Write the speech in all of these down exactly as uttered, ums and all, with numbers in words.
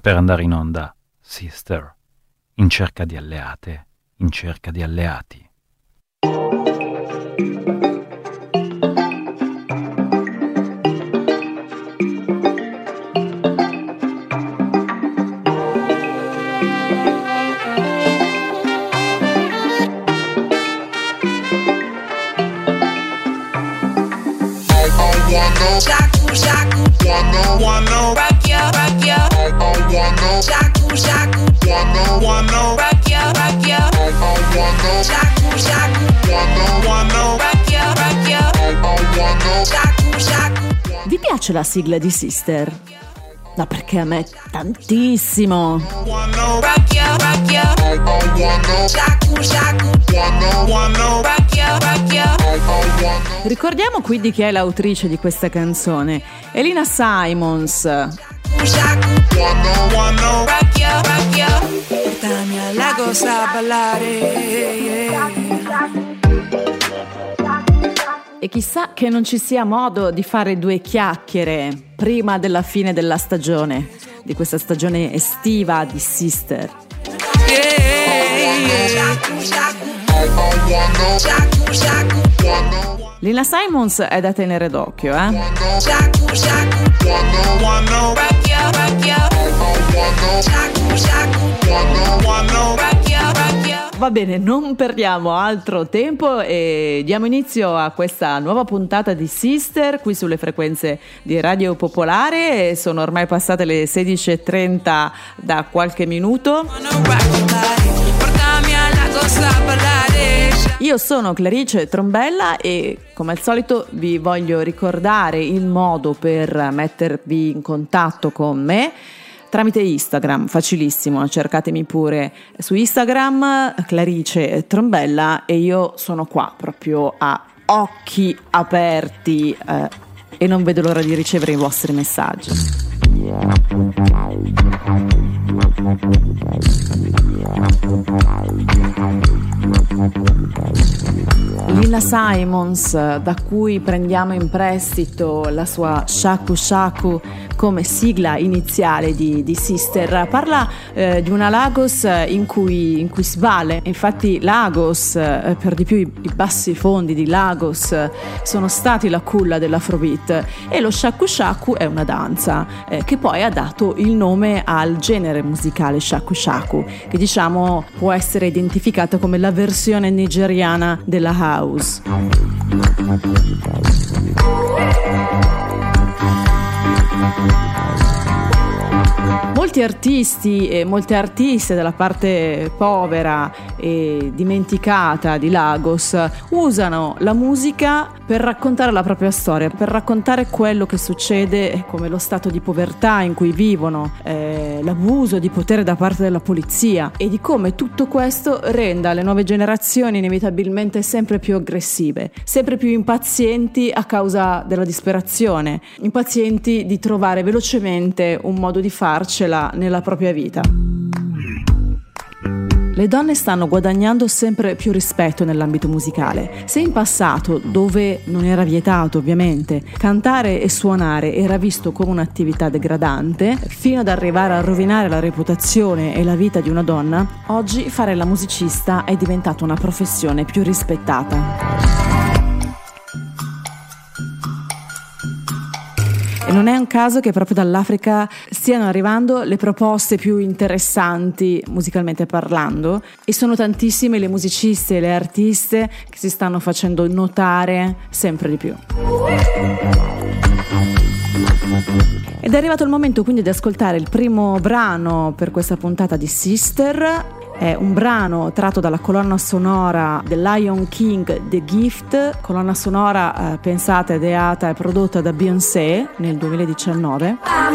per andare in onda Sister, in cerca di alleate, in cerca di alleati. Shaku shaku, wanna wanna rock ya, rock ya. I wanna shaku shaku, wanna wanna rock ya, rock ya. I wanna shaku shaku, wanna wanna rock ya, rock ya. I wanna shaku shaku. Vi piace la sigla di Sister? No, perché a me tantissimo. Rock ya, rock ya. I wanna shaku shaku, wanna wanna rock ya, rock ya. Ricordiamo quindi chi è l'autrice di questa canzone. Elina Simons. Portami a Lagos a ballare. E chissà che non ci sia modo di fare due chiacchiere prima della fine della stagione, di questa stagione estiva di Sister. Lina Simons è da tenere d'occhio, eh? Va bene, non perdiamo altro tempo e diamo inizio a questa nuova puntata di Sister qui sulle frequenze di Radio Popolare. Sono ormai passate le sedici e trenta da qualche minuto. Io sono Clarice Trombella e come al solito vi voglio ricordare il modo per mettervi in contatto con me tramite Instagram, facilissimo, cercatemi pure su Instagram Clarice Trombella e io sono qua proprio a occhi aperti eh, e non vedo l'ora di ricevere i vostri messaggi. Lina Simons, da cui prendiamo in prestito la sua Shaku Shaku come sigla iniziale di, di Sister, parla eh, di una Lagos in cui, in cui si vale. Infatti Lagos, eh, per di più i, i bassi fondi di Lagos eh, sono stati la culla dell'Afrobeat e lo Shaku Shaku è una danza eh, che poi ha dato il nome al genere musicale Shaku Shaku, che diciamo può essere identificata come la versione nigeriana della house. Molti artisti e molte artiste della parte povera e dimenticata di Lagos usano la musica per raccontare la propria storia, per raccontare quello che succede, come lo stato di povertà in cui vivono, eh, l'abuso di potere da parte della polizia e di come tutto questo renda le nuove generazioni inevitabilmente sempre più aggressive, sempre più impazienti a causa della disperazione, impazienti di trovare velocemente un modo di farcela nella propria vita. Le donne stanno guadagnando sempre più rispetto nell'ambito musicale. Se in passato, dove non era vietato ovviamente, cantare e suonare era visto come un'attività degradante, fino ad arrivare a rovinare la reputazione e la vita di una donna, oggi fare la musicista è diventata una professione più rispettata. E non è un caso che proprio dall'Africa stiano arrivando le proposte più interessanti musicalmente parlando e sono tantissime le musiciste e le artiste che si stanno facendo notare sempre di più. Ed è arrivato il momento quindi di ascoltare il primo brano per questa puntata di Sister. È un brano tratto dalla colonna sonora del Lion King The Gift, colonna sonora eh, pensata, ideata e prodotta da Beyoncé nel duemiladiciannove.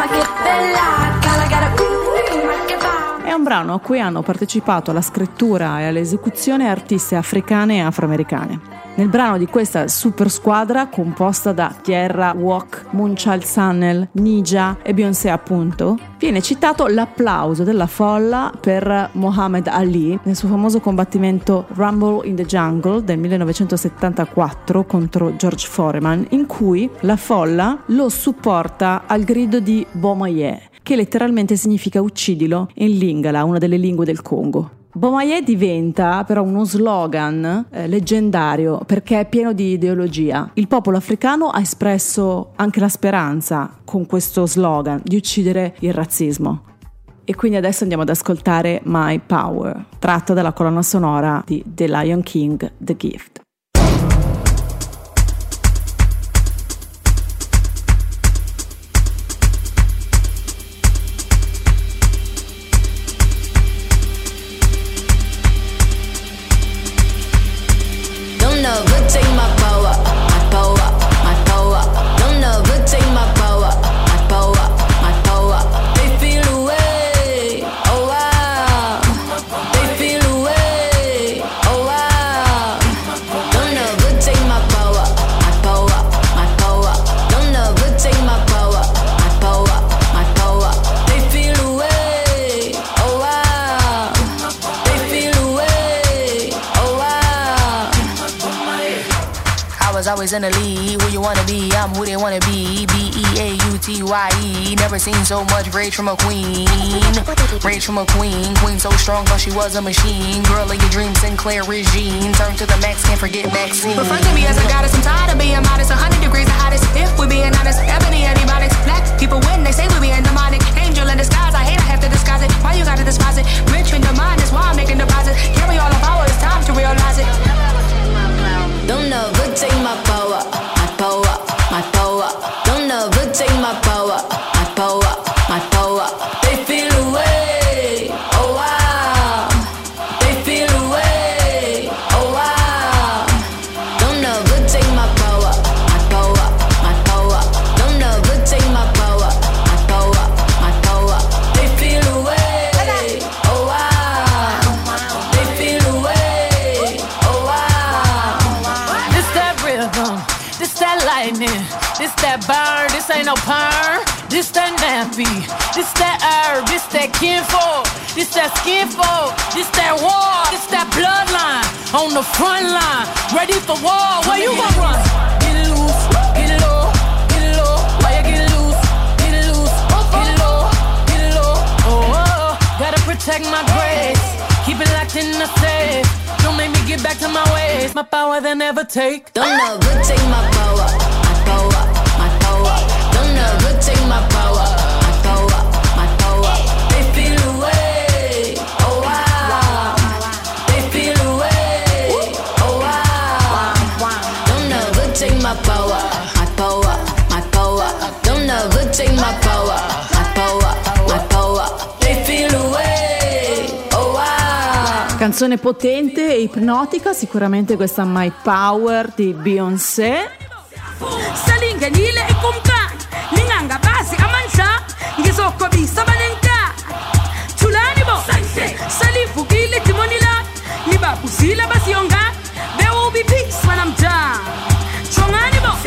È un brano a cui hanno partecipato alla scrittura e all'esecuzione artiste africane e afroamericane. Nel brano di questa super squadra composta da Tierra, Walk, Moonchild Sannel, Nija e Beyoncé appunto, viene citato l'applauso della folla per Muhammad Ali nel suo famoso combattimento Rumble in the Jungle del millenovecentosettantaquattro contro George Foreman, in cui la folla lo supporta al grido di Bomaye. che letteralmente significa uccidilo in Lingala, una delle lingue del Congo. Bomaye diventa però uno slogan eh, leggendario perché è pieno di ideologia. Il popolo africano ha espresso anche la speranza con questo slogan di uccidere il razzismo. E quindi adesso andiamo ad ascoltare My Power, tratta dalla colonna sonora di The Lion King, The Gift. Always in the lead, who you wanna be, I'm who they wanna be. B E A U T Y E, never seen so much rage from a queen. Rage from a queen, queen so strong cause she was a machine. Girl of your dreams, Sinclair regime. Turn to the max, can't forget Maxine. Refer to me as a goddess, I'm tired of being modest. one hundred degrees the hottest, if we're being honest. Ebony antibiotics, black people win, they say we being demonic. Angel in disguise, I hate I have to disguise it. Why you gotta despise it? Rich in the mind, that's why I'm making deposits. Carry all the power, it's time to realize it. Don't ever take my power, my power, my power. Don't ever take my power, my power, my power. They feel away, oh wow. They feel away, oh wow. Don't ever take my power, my power, my power. Don't ever take my power, my power, my power. They feel away, oh wow. They feel away, oh wow. This that rhythm, this that lightning, this that burn, this ain't no perm. This that nappy, this that herb, this that kinfolk, this that skinfolk, this that war, this that bloodline on the front line, ready for war. Where you gon' run? Get it loose, get it low, get it low. Why you get it loose, get it loose, get it low, get it low. Oh, oh, oh. Gotta protect my grace, keep it locked in the safe. Don't make me get back to my ways. My power they never take. Don't ever take my power, my power, my power. Don't ever take my power, my power, my power. They feel away, oh wow. They feel away, oh wow. Don't ever take my power, my power, my power. Don't ever take my power, my power, my power. They feel away, oh wow. Canzone potente e ipnotica, sicuramente questa My Power di Beyoncé. Salinga nile e kumkan Ninganga basi amansa Ngizoko bisa banenka Chulani bo Salim fukile timonila Niba pusila basi yonga There will be peace when I'm done Chongani bo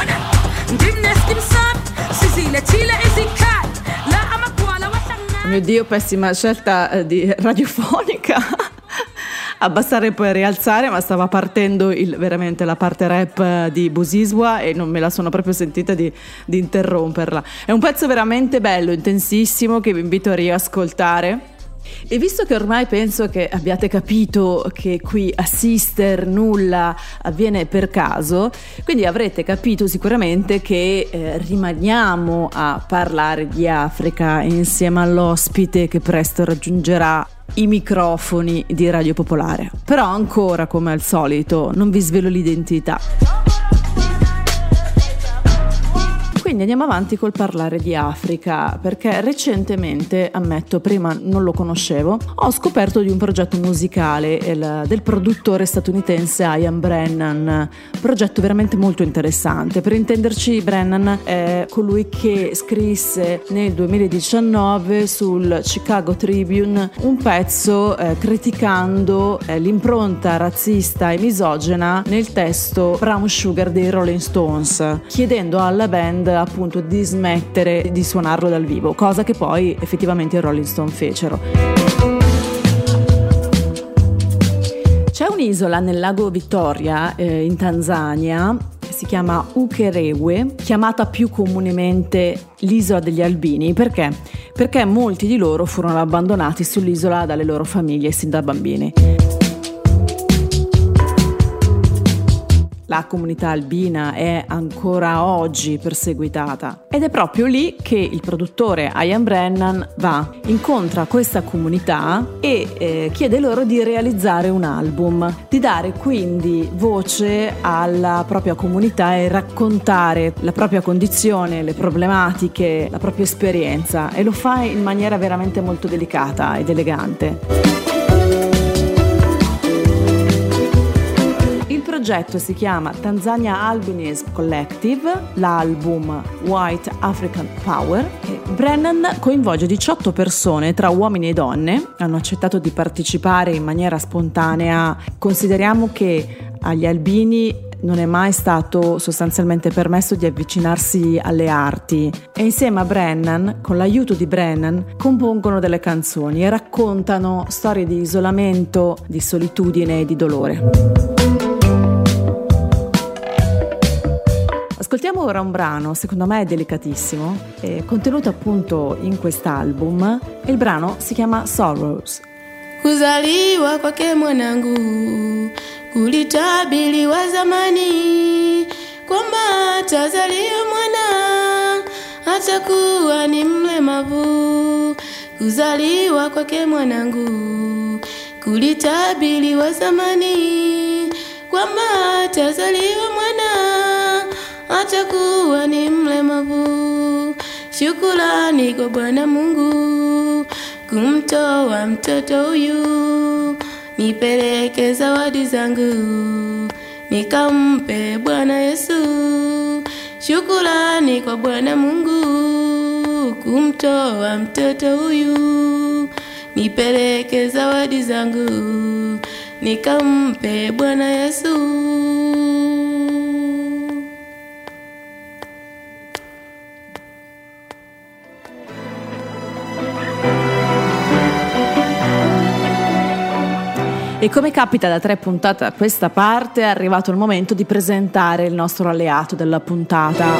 Ndimnes kimsam Sisile chile esikat La amakwala wasangna. Oh mio Dio, pessima scelta eh, di radiofonica. Abbassare e poi rialzare, ma stava partendo il, veramente la parte rap di Busiswa e non me la sono proprio sentita di, di interromperla. È un pezzo veramente bello, intensissimo, che vi invito a riascoltare. E visto che ormai penso che abbiate capito che qui a Sister nulla avviene per caso, quindi avrete capito sicuramente che eh, rimaniamo a parlare di Africa insieme all'ospite che presto raggiungerà i microfoni di Radio Popolare. Però ancora, come al solito, non vi svelo l'identità. Quindi andiamo avanti col parlare di Africa, perché recentemente, ammetto, prima non lo conoscevo, ho scoperto di un progetto musicale il, del produttore statunitense Ian Brennan, progetto veramente molto interessante. Per intenderci, Brennan è colui che scrisse nel duemiladiciannove sul Chicago Tribune un pezzo eh, criticando eh, l'impronta razzista e misogena nel testo Brown Sugar dei Rolling Stones, chiedendo alla band appunto di smettere di suonarlo dal vivo, cosa che poi effettivamente i Rolling Stone fecero. C'è un'isola nel lago Vittoria eh, in Tanzania, si chiama Ukerewe, chiamata più comunemente l'isola degli albini. Perché? Perché molti di loro furono abbandonati sull'isola dalle loro famiglie sin da bambini. La comunità albina è ancora oggi perseguitata ed è proprio lì che il produttore Ian Brennan va, incontra questa comunità e eh, chiede loro di realizzare un album, di dare quindi voce alla propria comunità e raccontare la propria condizione, le problematiche, la propria esperienza, e lo fa in maniera veramente molto delicata ed elegante. Il progetto si chiama Tanzania Albinism Collective, l'album White African Power, e Brennan coinvolge diciotto persone tra uomini e donne. Hanno accettato di partecipare in maniera spontanea. Consideriamo che agli albini non è mai stato sostanzialmente permesso di avvicinarsi alle arti, e insieme a Brennan, con l'aiuto di Brennan, compongono delle canzoni e raccontano storie di isolamento, di solitudine e di dolore. Ascoltiamo ora un brano, secondo me è delicatissimo, è contenuto appunto in quest'album, e il brano si chiama Sorrows. Kuzaliwa kwake mwanangu kulitabiriwa zamani, kwamba atazaliwa mwana atakuwa ni mlemavu. Kuzaliwa kwake mwanangu kulitabiriwa zamani, kwamba atazaliwa mwana atakuwa ni mlemavu. Shukrani kwa Bwana Mungu kumtoa mtoto huyu, nipeleke zawadi zangu nikampe Bwana Yesu. Shukrani kwa Bwana Mungu kumtoa mtoto huyu, nipeleke zawadi zangu nikampe Bwana Yesu. E come capita da tre puntate a questa parte, è arrivato il momento di presentare il nostro alleato della puntata.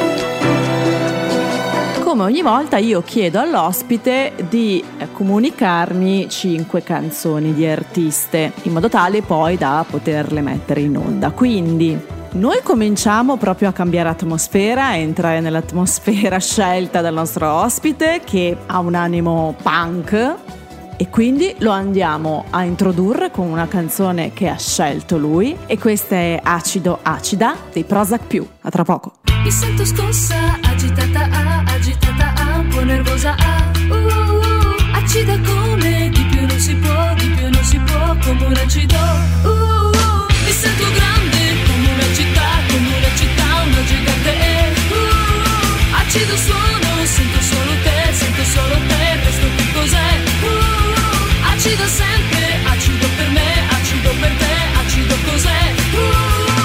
Come ogni volta io chiedo all'ospite di comunicarmi cinque canzoni di artiste, in modo tale poi da poterle mettere in onda. Quindi noi cominciamo proprio a cambiare atmosfera, a entrare nell'atmosfera scelta dal nostro ospite, che ha un animo punk, e quindi lo andiamo a introdurre con una canzone che ha scelto lui, e questa è Acido Acida dei Prozac più. A tra poco. Mi sento scossa, agitata, ah, agitata, ah, un po' nervosa, ah, uh, uh, uh, acida come, di più non si può, di più non si può, come un acido, uh, uh, mi sento grande come una città, come una città, una gigante, uh, uh, acido suono, sento solo te, sento solo te, resto che cos'è, uh, acido sempre, acido per me, acido per te, acido cos'è, uh,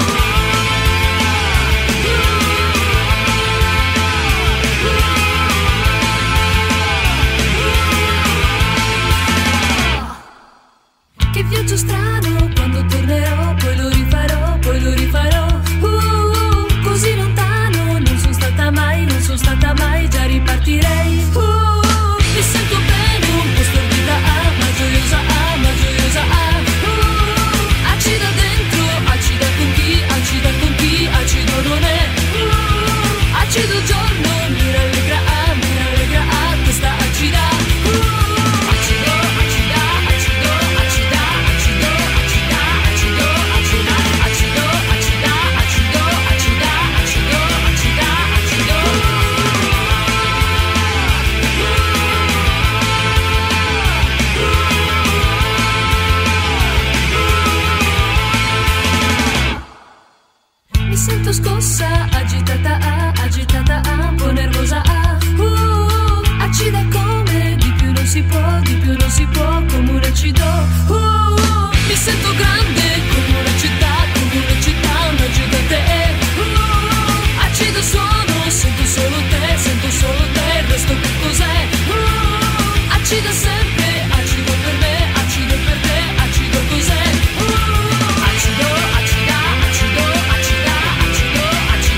che viaggio strano, quando tornerò, poi lo rifarò, poi lo rifarò, uh, uh, così lontano, non sono stata mai, non sono stata mai, già ripartirei, uh, uh, mi sento bene, un po' stordita, ah, ma gioiosa, ah, ma gioiosa, ah, uh, uh, acida dentro, acida con chi, acida con chi, acido non è, uh, uh, acido giorno, mi rallegra, ah, mi rallegra, ah, questa acida, uh, uh, acido, acida, acido, acida, acido, acida, acido, acida, acido, acida, acido, acida, acido, acida, acido. Mi sento scossa, agitata, ah, agitata, ah, un po' nervosa, ah, uh, uh, acida come, di più non si può, di più non si può, come un acido, uh, uh, mi sento grande come una città, come una città, una gigante, uh, uh, acido suono, sento solo te, sento solo te, il resto che cos'è, uh, uh, acido sempre, acido per me, acido per te, acido cos'è, uh, uh, acido, acida, acido, acida, acido, acida.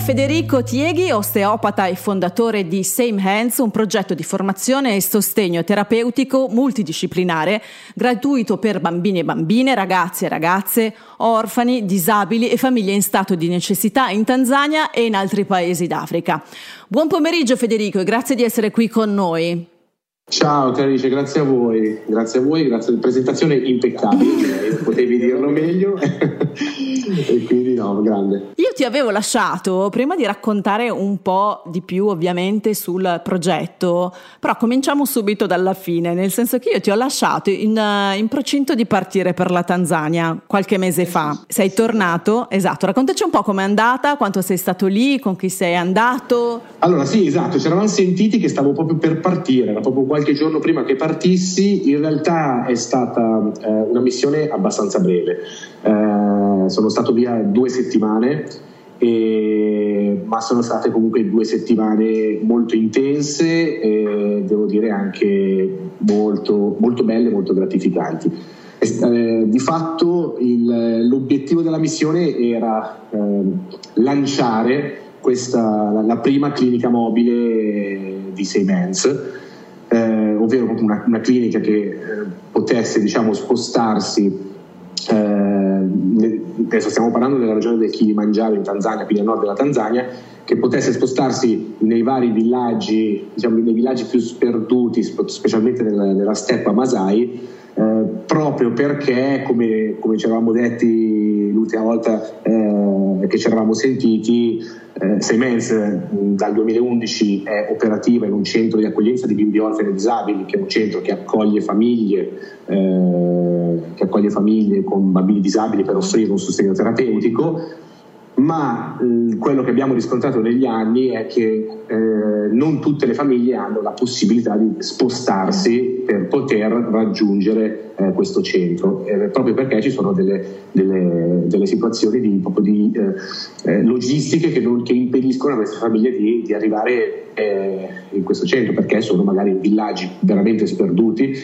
Federico Tieghi, osteopata e fondatore di Same Hands, un progetto di formazione e sostegno terapeutico multidisciplinare, gratuito per bambini e bambine, ragazzi e ragazze, orfani, disabili e famiglie in stato di necessità in Tanzania e in altri paesi d'Africa. Buon pomeriggio Federico e grazie di essere qui con noi. Ciao Clarice, grazie a voi, grazie a voi, grazie alla presentazione impeccabile, potevi dirlo meglio e quindi no, grande. Io ti avevo lasciato prima di raccontare un po' di più ovviamente sul progetto, però cominciamo subito dalla fine, nel senso che io ti ho lasciato in, in procinto di partire per la Tanzania qualche mese fa, sei tornato, esatto, raccontaci un po' com'è andata, quanto sei stato lì, con chi sei andato. Allora sì, esatto, ci eravamo sentiti che stavo proprio per partire, era proprio qualche giorno prima che partissi. In realtà è stata eh, una missione abbastanza breve, eh, sono stato via due settimane, e, ma sono state comunque due settimane molto intense e devo dire anche molto, molto belle, molto gratificanti. Eh, di fatto il, l'obiettivo della missione era eh, lanciare questa, la, la prima clinica mobile di Same Hands, eh, ovvero una, una clinica che eh, potesse, diciamo, spostarsi. Eh, adesso stiamo parlando della regione del Kilimangiaro in Tanzania, quindi a nord della Tanzania, che potesse spostarsi nei vari villaggi, diciamo nei villaggi più sperduti, specialmente nella, nella steppa Masai, eh, proprio perché, come, come ci eravamo detti l'ultima volta eh, che ci eravamo sentiti, eh, Same Hands dal duemilaundici è operativa in un centro di accoglienza di bimbi orfani e disabili, che è un centro che accoglie famiglie eh, che accoglie famiglie con bambini disabili per offrire un sostegno terapeutico. Ma eh, quello che abbiamo riscontrato negli anni è che eh, non tutte le famiglie hanno la possibilità di spostarsi per poter raggiungere eh, questo centro, eh, proprio perché ci sono delle, delle, delle situazioni di, proprio di eh, eh, logistiche che, non, che impediscono a queste famiglie di, di arrivare eh, in questo centro, perché sono magari villaggi veramente sperduti,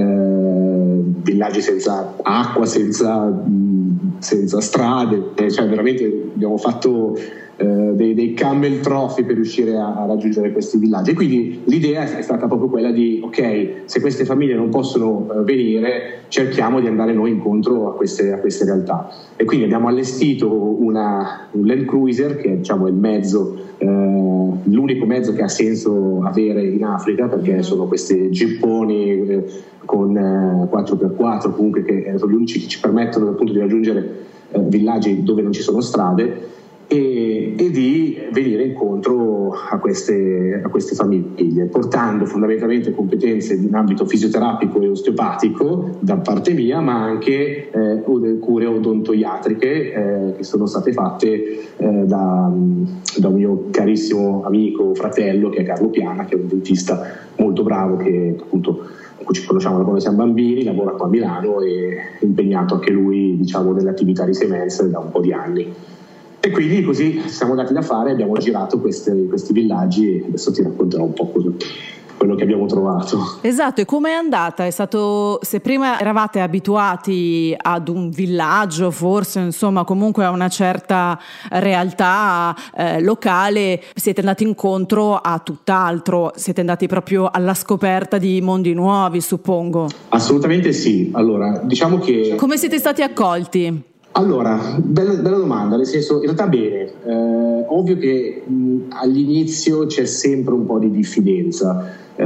eh, villaggi senza acqua, senza, senza strade, cioè veramente abbiamo fatto eh, dei, dei camel trophy per riuscire a, a raggiungere questi villaggi, e quindi l'idea è stata proprio quella di ok, se queste famiglie non possono eh, venire, cerchiamo di andare noi incontro a queste, a queste realtà, e quindi abbiamo allestito una, un Land Cruiser che, diciamo, è il mezzo, eh, l'unico mezzo che ha senso avere in Africa, perché sono questi jeeponi eh, con eh, quattro per quattro comunque, che sono gli unici che ci permettono appunto di raggiungere eh, villaggi dove non ci sono strade, e, e di venire incontro a queste, a queste famiglie, portando fondamentalmente competenze in ambito fisioterapico e osteopatico da parte mia, ma anche eh, cure odontoiatriche eh, che sono state fatte eh, da, da un mio carissimo amico, fratello, che è Carlo Piana, che è un dentista molto bravo, che appunto ci conosciamo da quando siamo bambini, lavora qua a Milano e è impegnato anche lui, diciamo, nelle attività di Same Hands da un po' di anni. E quindi così siamo dati da fare, abbiamo girato queste, questi villaggi, e adesso ti racconterò un po' quello, quello che abbiamo trovato. Esatto, e com'è andata? È stato, se prima eravate abituati ad un villaggio, forse insomma comunque a una certa realtà eh, locale, siete andati incontro a tutt'altro, siete andati proprio alla scoperta di mondi nuovi, suppongo. Assolutamente sì. Allora, diciamo che... Come siete stati accolti? Allora, bella, bella domanda, nel senso, in realtà bene, eh, ovvio che mh, all'inizio c'è sempre un po' di diffidenza, eh,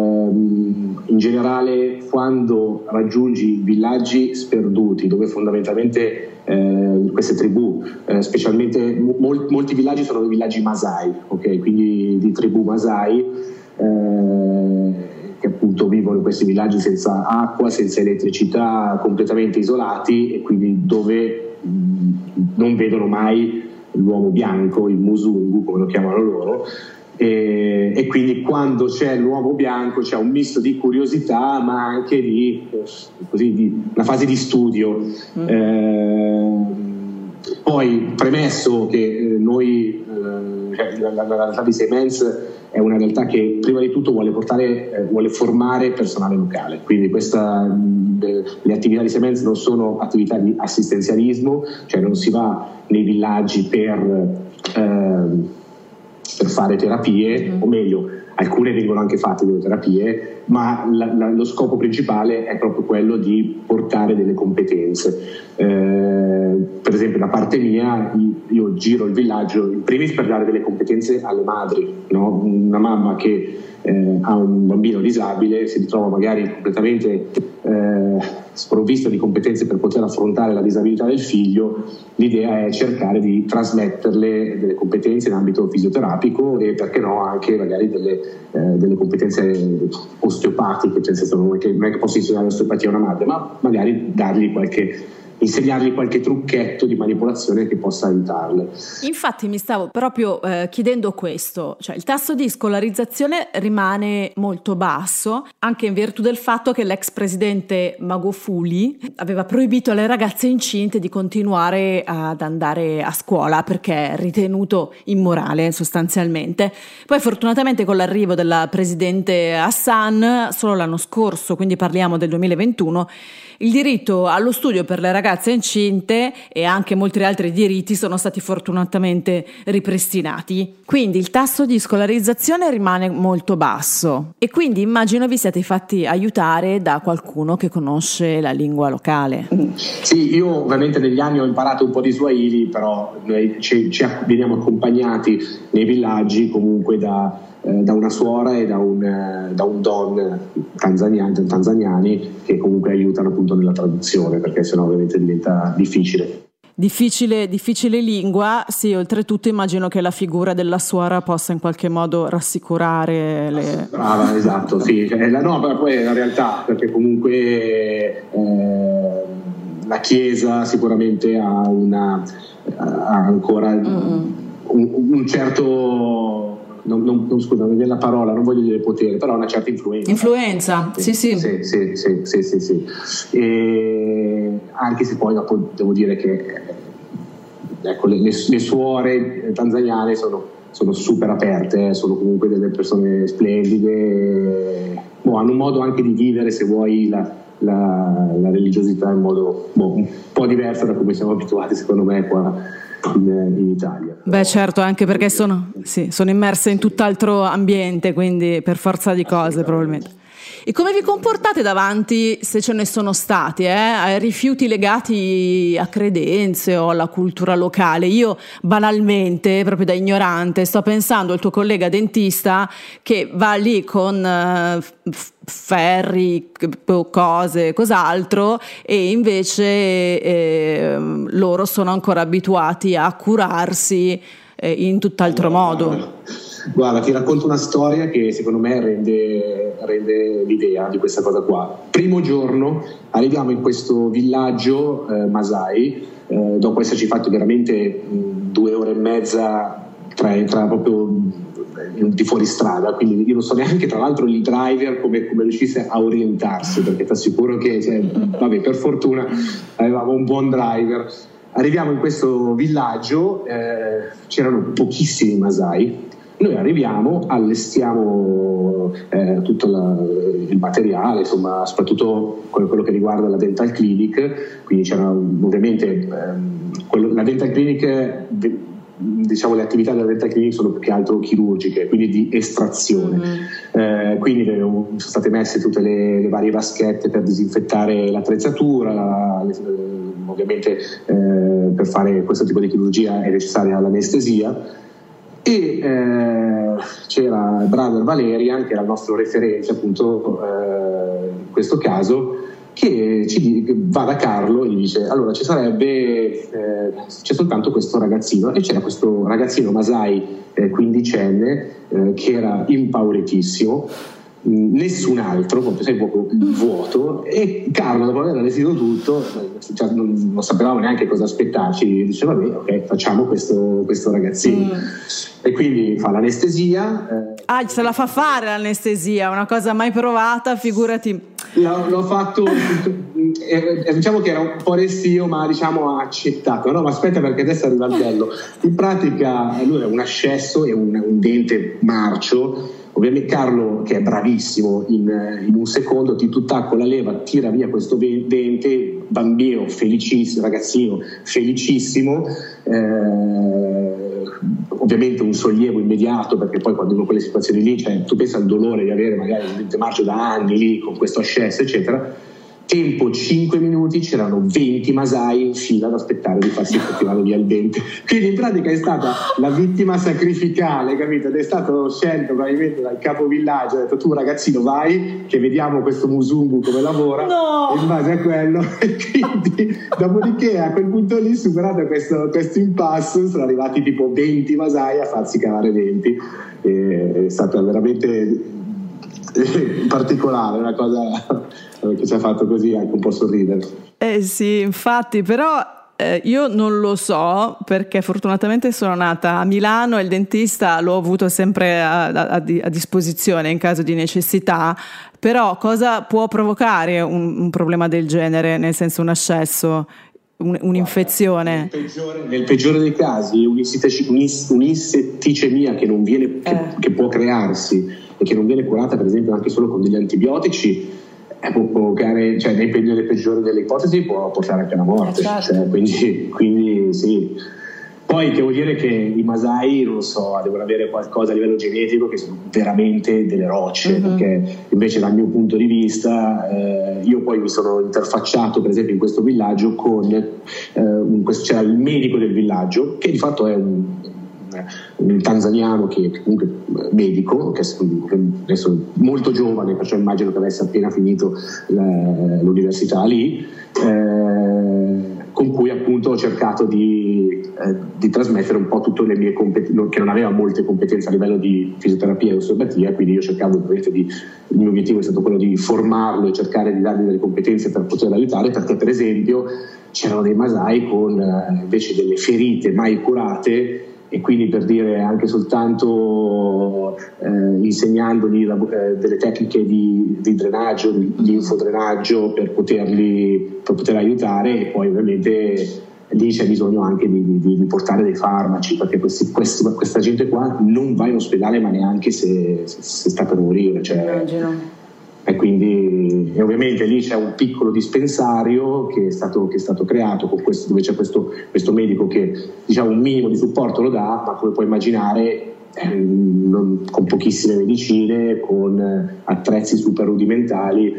in generale quando raggiungi villaggi sperduti, dove fondamentalmente eh, queste tribù, eh, specialmente mol, molti villaggi sono villaggi Masai, ok, quindi di tribù Masai, eh, che appunto vivono in questi villaggi senza acqua, senza elettricità, completamente isolati, e quindi dove mh, non vedono mai l'uomo bianco, il musungu come lo chiamano loro, e, e quindi quando c'è l'uomo bianco c'è un misto di curiosità ma anche di, così, di una fase di studio. Mm. Eh, poi premesso che eh, noi eh, la, la, la realtà di Same Hands è una realtà che prima di tutto vuole portare, eh, vuole formare personale locale, quindi questa, de, le attività di Same Hands non sono attività di assistenzialismo, cioè non si va nei villaggi per ehm, per fare terapie, o meglio, alcune vengono anche fatte delle terapie, ma la, la, lo scopo principale è proprio quello di portare delle competenze. Eh, per esempio da parte mia io giro il villaggio in primis per dare delle competenze alle madri, no? Una mamma che eh, ha un bambino disabile si ritrova magari completamente eh, sprovvista di competenze per poter affrontare la disabilità del figlio. L'idea è cercare di trasmetterle delle competenze in ambito fisioterapico e perché no anche magari delle, eh, delle competenze osteopatiche, nel senso non è che, non è che posso insegnare l'osteopatia a una madre, ma magari dargli qualche insegnargli qualche trucchetto di manipolazione che possa aiutarle. Infatti mi stavo proprio eh, chiedendo questo, cioè il tasso di scolarizzazione rimane molto basso anche in virtù del fatto che l'ex presidente Magufuli aveva proibito alle ragazze incinte di continuare ad andare a scuola perché è ritenuto immorale sostanzialmente. Poi fortunatamente con l'arrivo della presidente Hassan solo l'anno scorso, quindi parliamo del duemilaventuno, il diritto allo studio per le ragazze incinte e anche molti altri diritti sono stati fortunatamente ripristinati. Quindi il tasso di scolarizzazione rimane molto basso e quindi immagino vi siate fatti aiutare da qualcuno che conosce la lingua locale. Sì, io ovviamente negli anni ho imparato un po' di Swahili, però noi ci, ci veniamo accompagnati nei villaggi comunque da da una suora e da un, da un don tanzaniani, tanzaniani che comunque aiutano appunto nella traduzione, perché sennò ovviamente diventa difficile. Difficile, difficile lingua, sì, oltretutto immagino che la figura della suora possa in qualche modo rassicurare le... Brava, esatto, sì. No, poi è la realtà, perché comunque eh, la Chiesa sicuramente ha una ha ancora un, un certo... Non, non, non, scusa, non mi viene la parola, non voglio dire potere, però una certa influenza. Influenza, sì, sì. Sì, sì, sì, sì, sì, sì. E anche se poi dopo devo dire che ecco, le, le, le suore tanzaniane sono, sono super aperte, sono comunque delle persone splendide, boh, hanno un modo anche di vivere, se vuoi, la, la, la religiosità in modo boh, un po' diverso da come siamo abituati, secondo me, qua in, in Italia. Beh, certo, anche perché sono, sì, sono immerse in tutt'altro ambiente, quindi per forza di cose probabilmente. E come vi comportate davanti, se ce ne sono stati, eh, ai rifiuti legati a credenze o alla cultura locale? Io banalmente, proprio da ignorante, sto pensando al tuo collega dentista che va lì con uh, ferri, cose, cos'altro, e invece eh, loro sono ancora abituati a curarsi eh, in tutt'altro modo. Guarda, ti racconto una storia che secondo me rende, rende l'idea di questa cosa qua. Primo giorno arriviamo in questo villaggio eh, Masai, eh, dopo esserci fatto veramente mh, due ore e mezza tra, tra proprio di fuori strada, quindi io non so neanche tra l'altro il driver come, come riuscisse a orientarsi, perché ti assicuro che cioè, vabbè, per fortuna avevamo un buon driver. Arriviamo in questo villaggio, eh, c'erano pochissimi Masai. Noi arriviamo, allestiamo eh, tutto la, il materiale, insomma, soprattutto quello che riguarda la dental clinic, quindi c'era ovviamente ehm, quello, la dental clinic, diciamo le attività della dental clinic sono più che altro chirurgiche, quindi di estrazione. Mm-hmm. Eh, quindi sono state messe tutte le, le varie vaschette per disinfettare l'attrezzatura, la, le, ovviamente eh, per fare questo tipo di chirurgia è necessaria l'anestesia. E eh, c'era il brother Valerian, che era il nostro referente appunto eh, in questo caso, che ci che va da Carlo e gli dice: allora ci sarebbe eh, c'è soltanto questo ragazzino, e c'era questo ragazzino Masai eh, quindicenne eh, che era impauritissimo, mh, nessun altro, proprio sei poco vuoto, e Carlo, dopo aver allestito tutto, cioè, non, non sapevamo neanche cosa aspettarci, dice vabbè, ok, facciamo questo, questo ragazzino. Mm. E quindi fa l'anestesia. Eh, ah, se la fa fare l'anestesia, una cosa mai provata, figurati. L'ho, l'ho fatto, eh, diciamo che era un po' restio, ma diciamo ha accettato. No, ma aspetta, perché adesso arriva il bello. In pratica lui è un ascesso e un, un dente marcio. Ovviamente Carlo, che è bravissimo, in, in un secondo ti tutt'acqua la leva, tira via questo dente, bambino felicissimo, ragazzino felicissimo, eh, ovviamente un sollievo immediato, perché poi quando in quelle situazioni lì, cioè, tu pensi al dolore di avere magari un dente marcio da anni lì con questo ascesso eccetera. Tempo cinque minuti, c'erano venti masai in fila ad aspettare di farsi tirare via il dente. Quindi in pratica è stata la vittima sacrificale, capito? Ed è stato scelto probabilmente dal capovillaggio, ha detto tu ragazzino vai che vediamo questo Musungu come lavora, no. E in base a quello e quindi dopodiché a quel punto lì, superato questo, questo impasse, sono arrivati tipo venti masai a farsi cavare i denti. E è stata veramente particolare, una cosa che ci ha fatto così anche un po' sorridere. Eh sì, infatti, però eh, io non lo so, perché fortunatamente sono nata a Milano e il dentista l'ho avuto sempre a, a, a disposizione in caso di necessità, però cosa può provocare un, un problema del genere, nel senso un ascesso, un, un'infezione? Nel peggiore, nel peggiore dei casi un'insetticemia che non viene, che, eh. che può crearsi e che non viene curata per esempio anche solo con degli antibiotici, può provocare, cioè nel peggiore, peggiore delle ipotesi può portare anche alla morte, esatto. Cioè, quindi, quindi sì. Poi devo dire che i Masai, non lo so, devono avere qualcosa a livello genetico che sono veramente delle rocce, uh-huh. Perché invece dal mio punto di vista eh, io poi mi sono interfacciato per esempio in questo villaggio con eh, un, c'era il medico del villaggio che di fatto è un un tanzaniano che comunque medico, che adesso è molto giovane, perciò immagino che avesse appena finito l'università lì, eh, con cui appunto ho cercato di, eh, di trasmettere un po' tutte le mie competenze, che non aveva molte competenze a livello di fisioterapia e osteopatia, quindi io cercavo ovviamente di, il mio obiettivo è stato quello di formarlo e cercare di dargli delle competenze per poterlo aiutare, perché per esempio c'erano dei Masai con eh, invece delle ferite mai curate, e quindi per dire anche soltanto eh, insegnandogli la, eh, delle tecniche di, di drenaggio, di, di infodrenaggio per poterli per poter aiutare, e poi ovviamente lì c'è bisogno anche di, di, di portare dei farmaci, perché questi, questi, questa gente qua non va in ospedale ma neanche se, se, se sta per morire, cioè, immagino. E quindi e ovviamente lì c'è un piccolo dispensario che è stato, che è stato creato con questo, dove c'è questo, questo medico che diciamo un minimo di supporto lo dà, ma come puoi immaginare eh, non, con pochissime medicine, con eh, attrezzi super rudimentali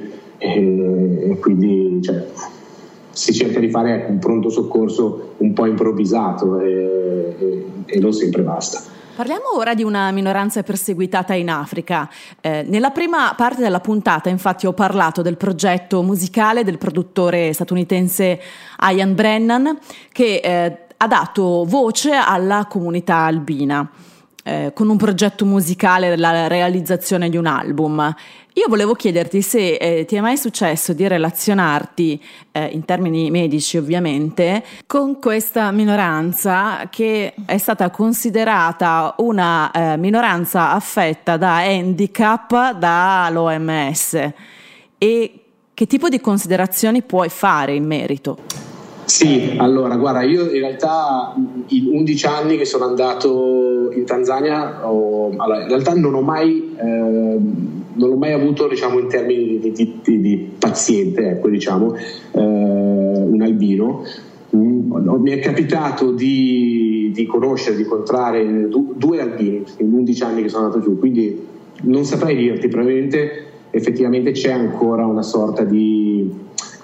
e, e quindi cioè, si cerca di fare un pronto soccorso un po' improvvisato e, e, e non sempre basta. Parliamo ora di una minoranza perseguitata in Africa. Eh, nella prima parte della puntata, infatti, ho parlato del progetto musicale del produttore statunitense Ian Brennan, che eh, ha dato voce alla comunità albina eh, con un progetto musicale, la realizzazione di un album. Io volevo chiederti se eh, ti è mai successo di relazionarti, eh, in termini medici ovviamente, con questa minoranza che è stata considerata una eh, minoranza affetta da handicap dall'O M S, e che tipo di considerazioni puoi fare in merito? Sì, allora guarda, io in realtà in undici anni che sono andato in Tanzania ho, allora, in realtà non ho mai eh, non l'ho mai avuto, diciamo, in termini di, di, di, di paziente, ecco, diciamo, eh, un albino. Mm, mi è capitato di, di conoscere, di incontrare du, due albini in undici anni che sono andato giù, quindi non saprei dirti, probabilmente effettivamente c'è ancora una sorta di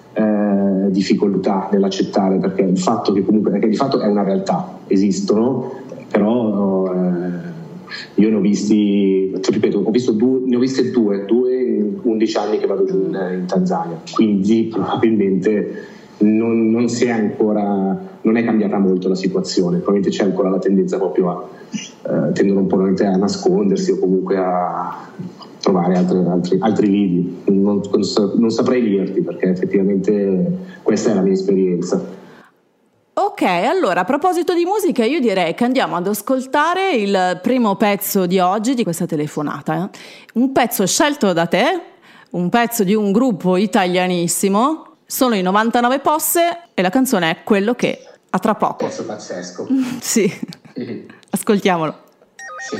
eh, difficoltà nell'accettare, perché il fatto che comunque, perché di fatto è una realtà, esistono, però eh, io ne ho visti, ti ripeto, ho visto due, ne ho viste due, due in undici anni che vado giù in, in Tanzania, quindi probabilmente non, non si è ancora, non è cambiata molto la situazione, probabilmente c'è ancora la tendenza proprio a eh, tendono un po' a nascondersi o comunque a trovare altri, altri, altri lidi, non, non saprei dirti perché effettivamente questa è la mia esperienza. Ok, allora a proposito di musica io direi che andiamo ad ascoltare il primo pezzo di oggi, di questa telefonata, eh? Un pezzo scelto da te, un pezzo di un gruppo italianissimo, sono i novantanove Posse e la canzone è Quello che. A tra poco. Pezzo pazzesco. Sì, ascoltiamolo. Sì.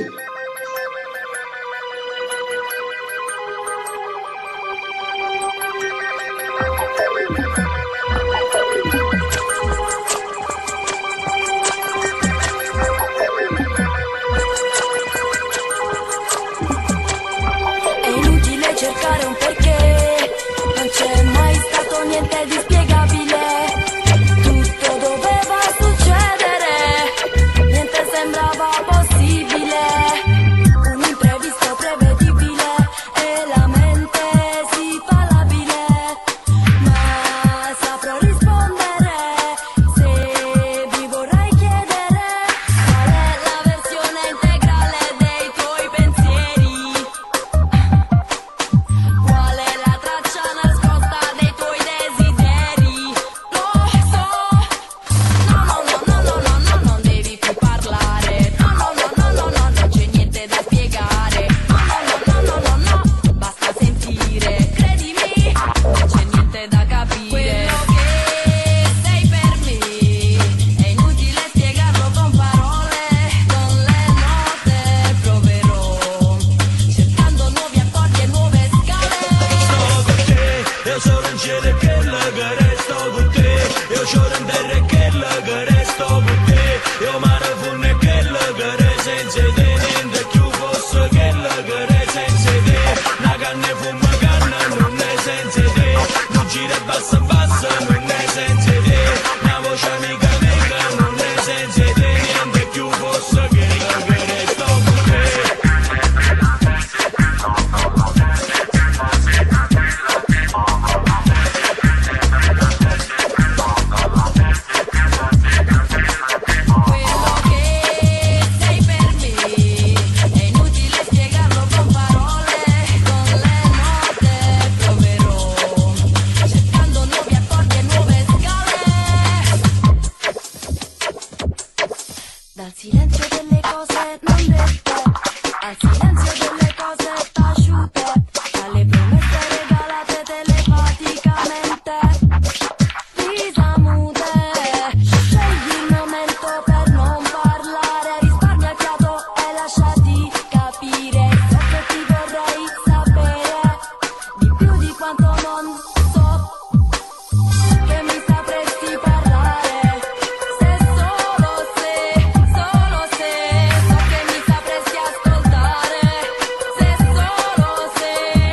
cercare un perché, non c'è mai stato niente di spiegabile, tutto doveva succedere, niente sembrava possibile, un imprevisto prevedibile e la mente si fa labile, ma saprò rispondere se vi vorrei chiedere qual è la versione integrale dei tuoi pensieri, qual è la traccia nascosta dei tuoi desideri. Lo so, no no no no no no no, non devi più parlare, no no no no no no, non c'è niente da spiegare, no no no no no no no, basta sentire, credimi, non c'è niente da capire. Quello che sei per me è inutile spiegarlo con parole, con le note proverò, cercando nuovi accordi e nuove scale. Sto con te, io sono in cielo e che la che resto con te, io sono in terra e che la che resto con te, io mare funne che la che re senza te, niente più posso che la che re senza te, una canna e fuma canna non è senza te, non gira e bassa bassa non è senza te, una voce amica amica non è senza te, niente più posso che la che resto con te. Quello che sei per me è inutile spiegarlo con parole, con le note proverò, cercando nuovi accordi e nuove scale. Dal silenzio delle cose non dette, al silenzio delle cose taciute, dalle promesse regalate telepaticamente, risamute. Scegli il momento per non parlare, risparmia il fiato e lasciati capire, so che ti vorrei sapere di più di quanto non so, che mi sapresti parlare, se solo se, solo se, so che mi sapresti ascoltare, se solo se,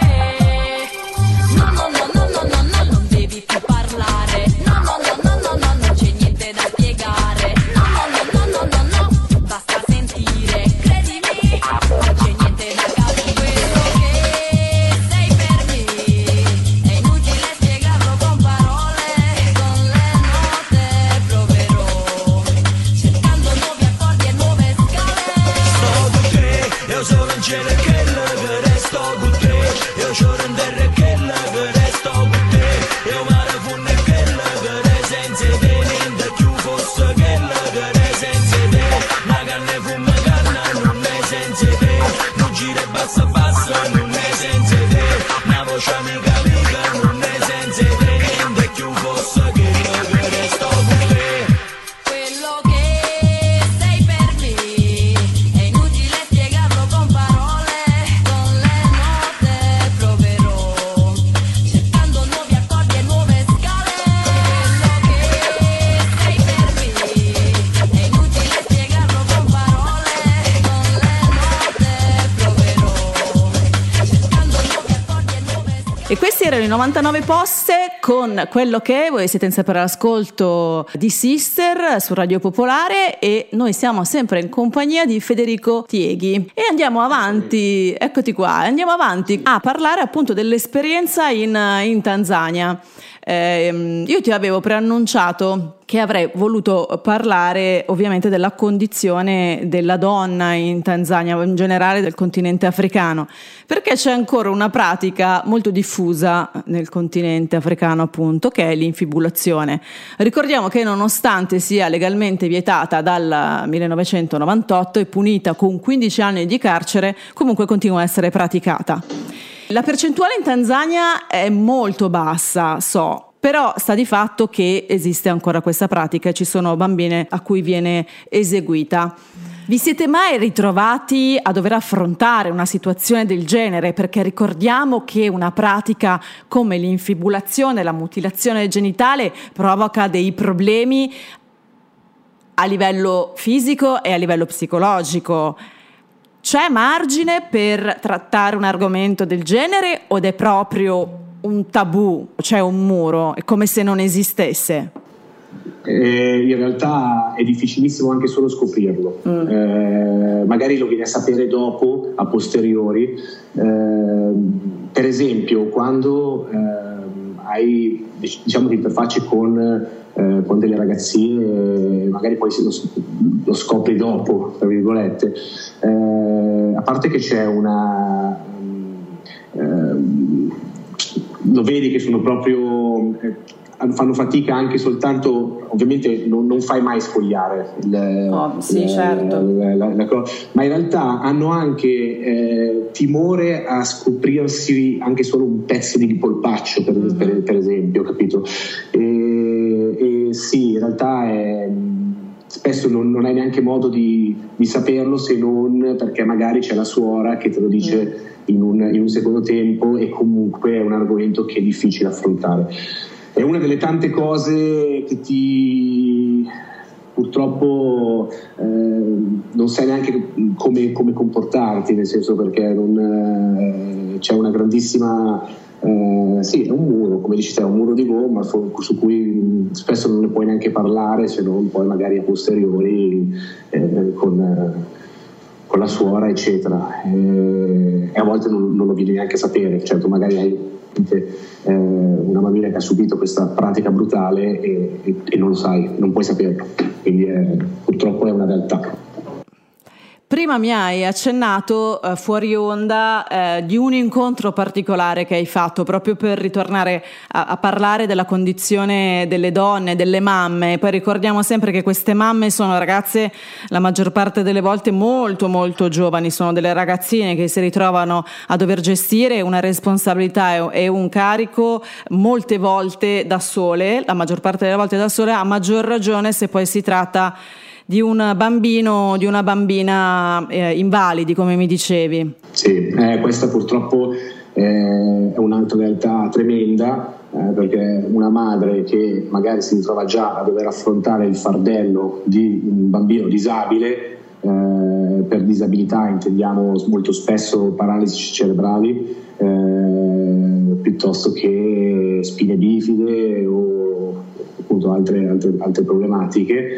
no no no no no no no, non devi più parlare, no no no no no no, non c'è niente da spiegare, no no no no no no no, basta sentire, credimi, non c'è niente da capire. Quello che sei per me è inutile spiegarlo con parole, con le note proverò, cercando nuovi accordi e nuove scale. Sto con te, io sono in cielo e che la che resto con te, io sono in terra e che la che resto con te, io mare funne e che la che re senza te, niente più posso che la che re senza te, una canna e fuma canna non è senza te, non gira e bassa bassa non è senza te, una voce amica amica non è senza te, niente più posso che la che resto con te. Quello che sei per me è inutile spiegarlo con parole, con le note proverò, cercando nuovi accordi e nuove scale. Quello che sei per me è inutile spiegarlo con parole, con le note proverò, cercando nuovi accordi e nuove scale. E questi erano i novantanove poste con Quello che è. Voi siete in sempre all'ascolto di Sister su Radio Popolare e noi siamo sempre in compagnia di Federico Tieghi e andiamo avanti, eccoti qua, andiamo avanti a parlare appunto dell'esperienza in, in Tanzania. Eh, io ti avevo preannunciato che avrei voluto parlare ovviamente della condizione della donna in Tanzania, in generale del continente africano, perché c'è ancora una pratica molto diffusa nel continente africano, appunto, che è l'infibulazione. Ricordiamo che nonostante sia legalmente vietata dal millenovecentonovantotto e punita con quindici anni di carcere, comunque continua a essere praticata. La percentuale in Tanzania è molto bassa, so, però sta di fatto che esiste ancora questa pratica e ci sono bambine a cui viene eseguita. Vi siete mai ritrovati a dover affrontare una situazione del genere? Perché ricordiamo che una pratica come l'infibulazione, la mutilazione genitale, provoca dei problemi a livello fisico e a livello psicologico. C'è margine per trattare un argomento del genere o è proprio un tabù, c'è un muro, è come se non esistesse? Eh, in realtà è difficilissimo anche solo scoprirlo, mm. eh, magari lo vieni a sapere dopo, a posteriori. Eh, per esempio quando eh, hai, diciamo, ti interfacci con, eh, con delle ragazzine, magari poi lo, lo scopri dopo, tra virgolette, eh, a parte che c'è una eh, lo vedi che sono proprio eh, fanno fatica anche soltanto, ovviamente non, non fai mai spogliare il, oh, sì, la, certo. la, la, la, ma in realtà hanno anche eh, timore a scoprirsi anche solo un pezzo di polpaccio, per, mm-hmm. per, per esempio, capito? E, e sì, in realtà è, spesso non, non hai neanche modo di, di saperlo, se non perché magari c'è la suora che te lo dice mm. in, un, in un secondo tempo, e comunque è un argomento che è difficile affrontare. È una delle tante cose che ti purtroppo eh, non sai neanche come, come comportarti, nel senso, perché non, eh, c'è una grandissima eh, sì, è un muro, come dici te, è un muro di gomma su cui spesso non ne puoi neanche parlare, se non poi magari a posteriori eh, con, eh, con la suora, eccetera, e, e a volte non, non lo vieni neanche a sapere. Certo, magari hai Eh, una bambina che ha subito questa pratica brutale e, e, e non lo sai, non puoi saperlo, quindi è, purtroppo è una realtà. Prima mi hai accennato eh, fuori onda eh, di un incontro particolare che hai fatto proprio per ritornare a, a parlare della condizione delle donne, delle mamme. Poi ricordiamo sempre che queste mamme sono ragazze, la maggior parte delle volte molto molto giovani, sono delle ragazzine che si ritrovano a dover gestire una responsabilità e, e un carico molte volte da sole, la maggior parte delle volte da sole, a maggior ragione se poi si tratta di un bambino, di una bambina eh, invalidi, come mi dicevi. Sì, eh, questa purtroppo eh, è un'altra realtà tremenda, eh, perché una madre che magari si ritrova già a dover affrontare il fardello di un bambino disabile, eh, per disabilità intendiamo molto spesso paralisi cerebrali, eh, piuttosto che spine bifide o appunto altre, altre, altre problematiche.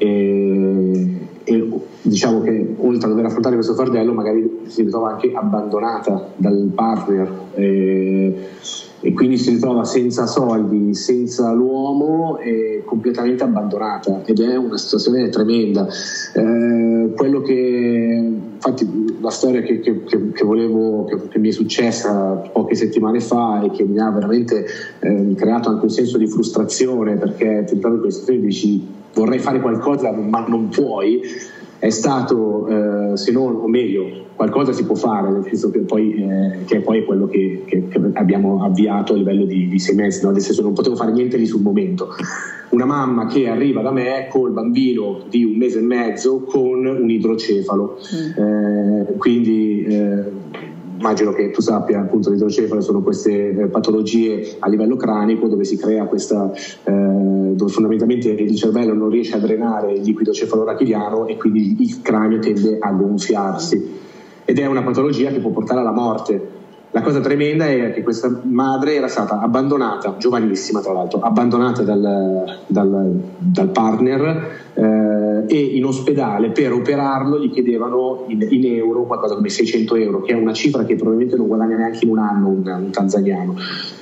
E, e diciamo che oltre a dover affrontare questo fardello magari si ritrova anche abbandonata dal partner, e, e quindi si ritrova senza soldi, senza l'uomo, e completamente abbandonata, ed è una situazione tremenda. Eh, quello che infatti la storia che, che, che volevo che, che mi è successa poche settimane fa e che mi ha veramente eh, creato anche un senso di frustrazione, perché ti ritrovi in questa situazione e dici vorrei fare qualcosa ma non puoi, è stato eh, se non, o meglio, qualcosa si può fare, nel senso che poi, eh, che poi è quello che, che, che abbiamo avviato a livello di, di sei mesi, no? Nel senso non potevo fare niente lì sul momento. Una mamma che arriva da me col bambino di un mese e mezzo con un idrocefalo, mm. eh, quindi eh, immagino che tu sappia, appunto, l'idrocefalo sono queste eh, patologie a livello cranico dove si crea questa, eh, dove fondamentalmente il cervello non riesce a drenare il liquido cefalorachiliano e quindi il cranio tende a gonfiarsi, ed è una patologia che può portare alla morte. La cosa tremenda è che questa madre era stata abbandonata, giovanissima tra l'altro, abbandonata dal, dal, dal partner, eh, e in ospedale per operarlo gli chiedevano in, in euro qualcosa come seicento euro, che è una cifra che probabilmente non guadagna neanche in un anno un, un tanzaniano.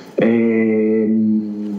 E,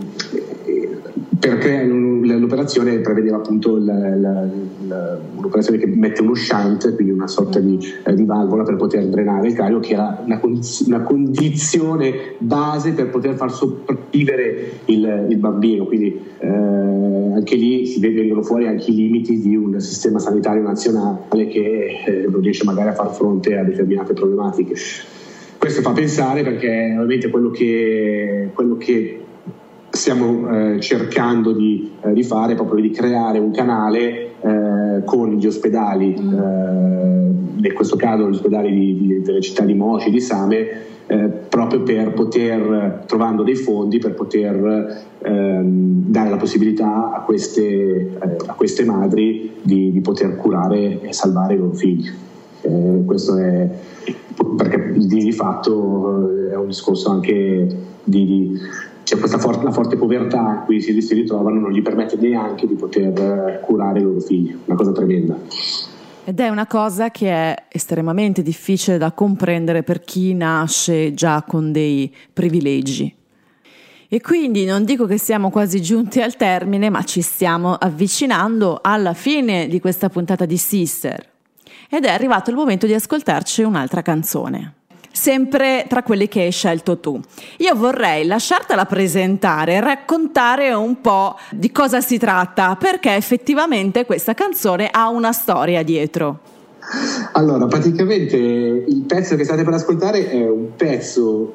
per creare l'operazione prevedeva appunto la, la, la, un'operazione che mette uno shunt, quindi una sorta di, eh, di valvola per poter drenare il cranio, che era una, condiz- una condizione base per poter far sopravvivere il, il bambino. Quindi eh, anche lì si vengono fuori anche i limiti di un sistema sanitario nazionale che eh, non riesce magari a far fronte a determinate problematiche. Questo fa pensare, perché ovviamente quello che, quello che stiamo eh, cercando di, eh, di fare è proprio di creare un canale eh, con gli ospedali, eh, in questo caso gli ospedali di, di, delle città di Moci, di Same, eh, proprio per poter, trovando dei fondi, per poter ehm, dare la possibilità a queste, eh, a queste madri di, di poter curare e salvare i loro figli. Eh, questo è perché di, di fatto è un discorso anche di, di c'è questa forte, la forte povertà in cui si, si ritrovano, non gli permette neanche di poter curare i loro figli, una cosa tremenda. Ed è una cosa che è estremamente difficile da comprendere per chi nasce già con dei privilegi. E quindi non dico che siamo quasi giunti al termine, ma ci stiamo avvicinando alla fine di questa puntata di Sister. Ed è arrivato il momento di ascoltarci un'altra canzone, sempre tra quelle che hai scelto tu. Io vorrei lasciartela presentare e raccontare un po' di cosa si tratta, perché effettivamente questa canzone ha una storia dietro. Allora, praticamente il pezzo che state per ascoltare è un pezzo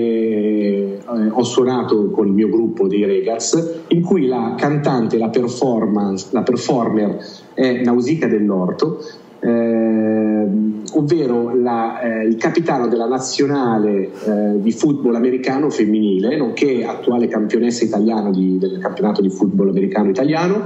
che eh, ho suonato con il mio gruppo dei Regaz, in cui la cantante, la performance, la performer è Nausicaa Dell'Orto, eh, ovvero la, eh, il capitano della nazionale eh, di football americano femminile, nonché attuale campionessa italiana di, del campionato di football americano italiano,